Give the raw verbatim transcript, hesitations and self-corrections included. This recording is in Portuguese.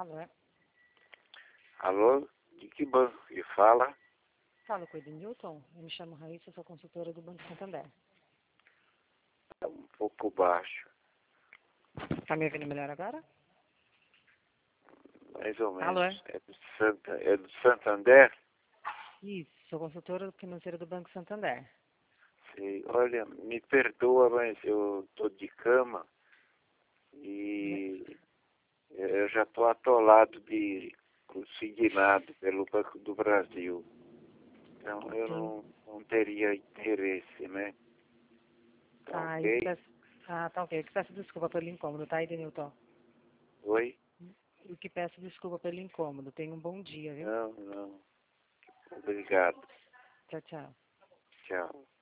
Alô, é? Alô? De que banco que fala? Fala com o Edenilton. Eu me chamo Raíssa, sou consultora do Banco Santander. É um pouco baixo, Tá me ouvindo melhor agora? mais ou menos. Alô, é? É do, Santa, é do Santander? Isso, sou consultora financeira do Banco Santander. Sei. Olha, me perdoa, mas eu tô de cama Ne- e eu já tô atolado de consignado pelo Banco do Brasil. Então eu Tem... não, não teria interesse, né? Tá Ah, eu que ok? peço... Ah, tá ok. Eu que peço desculpa pelo incômodo, tá, Edenilton? Oi? Eu que peço desculpa pelo incômodo. Tenha um bom dia, viu? Não, não. Obrigado. Tchau, tchau. Tchau.